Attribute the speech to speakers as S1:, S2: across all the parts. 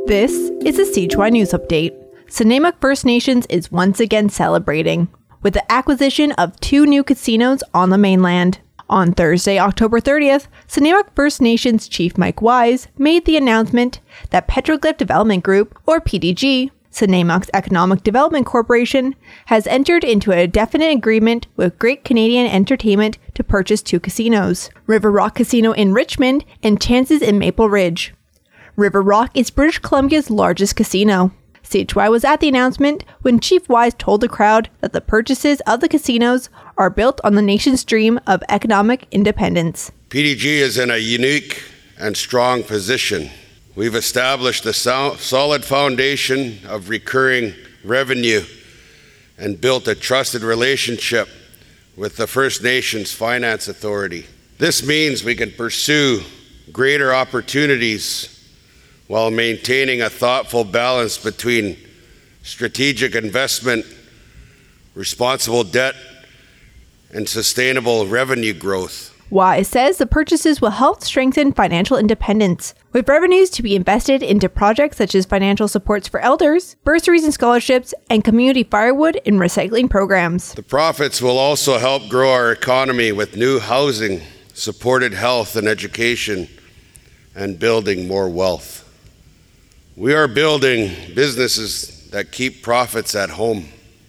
S1: This is a CHY News Update. Snuneymuxw First Nations is once again celebrating with the acquisition of 2 new casinos on the mainland. On Thursday, October 30th, Snuneymuxw First Nations Chief Mike Wise made the announcement that Petroglyph Development Group, or PDG, Snuneymuxw Economic Development Corporation, has entered into a definite agreement with Great Canadian Entertainment to purchase 2 casinos, River Rock Casino in Richmond and Chances in Maple Ridge. River Rock is British Columbia's largest casino. CHY was at the announcement when Chief Wise told the crowd that the purchases of the casinos are built on the nation's dream of economic independence.
S2: PDG is in a unique and strong position. We've established a solid foundation of recurring revenue and built a trusted relationship with the First Nations Finance Authority. This means we can pursue greater opportunities while maintaining a thoughtful balance between strategic investment, responsible debt, and sustainable revenue growth.
S1: Wise says the purchases will help strengthen financial independence, with revenues to be invested into projects such as financial supports for elders, bursaries and scholarships, and community firewood and recycling programs.
S2: The profits will also help grow our economy with new housing, supported health and education, and building more wealth. We are building businesses that keep profits at home,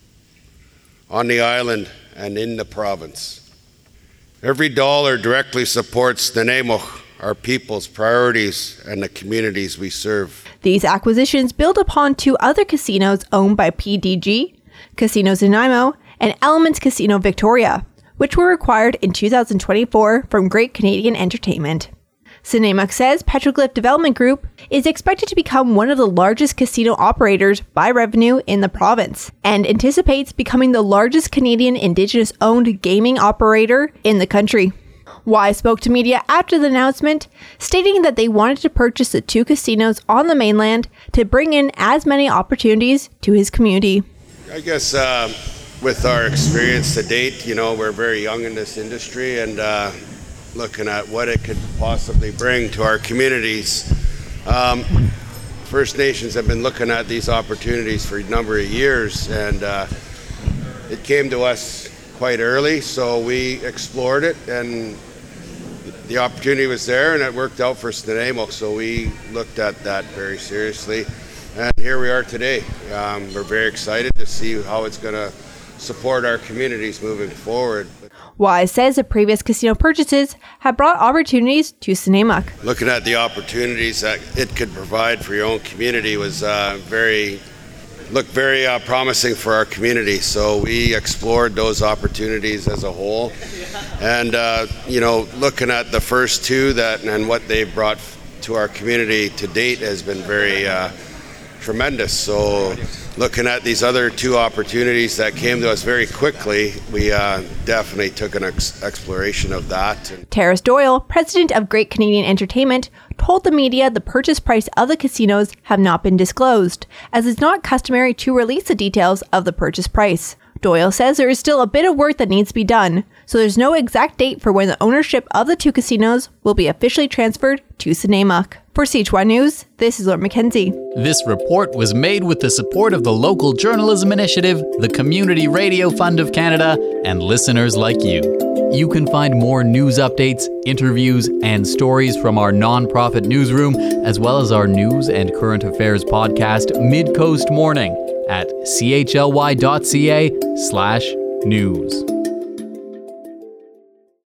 S2: on the island, and in the province. Every dollar directly supports Snuneymuxw, our people's priorities, and the communities we serve.
S1: These acquisitions build upon 2 other casinos owned by PDG, Casinos Nanaimo and Elements Casino Victoria, which were acquired in 2024 from Great Canadian Entertainment. Snuneymuxw says Petroglyph Development Group is expected to become one of the largest casino operators by revenue in the province and anticipates becoming the largest Canadian Indigenous-owned gaming operator in the country. Wise spoke to media after the announcement, stating that they wanted to purchase the 2 casinos on the mainland to bring in as many opportunities to his community.
S2: I guess with our experience to date, we're very young in this industry and looking at what it could possibly bring to our communities. First Nations have been looking at these opportunities for a number of years, and it came to us quite early, so we explored it, and the opportunity was there, and it worked out for Snuneymuxw, so we looked at that very seriously, and here we are today. We're very excited to see how it's going to support our communities moving forward.
S1: Wise says the previous casino purchases have brought opportunities to Snuneymuxw.
S2: Looking at the opportunities that it could provide for your own community was very promising for our community. So we explored those opportunities as a whole, and looking at the first 2 and what they've brought to our community to date has been very tremendous. So looking at these other 2 opportunities that came to us very quickly, we definitely took an exploration of that.
S1: Terrace Doyle, president of Great Canadian Entertainment, told the media the purchase price of the casinos have not been disclosed, as it's not customary to release the details of the purchase price. Doyle says there is still a bit of work that needs to be done, so there's no exact date for when the ownership of the 2 casinos will be officially transferred to Snuneymuxw. For CHY News, this is Laura McKenzie.
S3: This report was made with the support of the Local Journalism Initiative, the Community Radio Fund of Canada, and listeners like you. You can find more news updates, interviews, and stories from our nonprofit newsroom, as well as our news and current affairs podcast, Mid-Coast Morning, at chly.ca/news.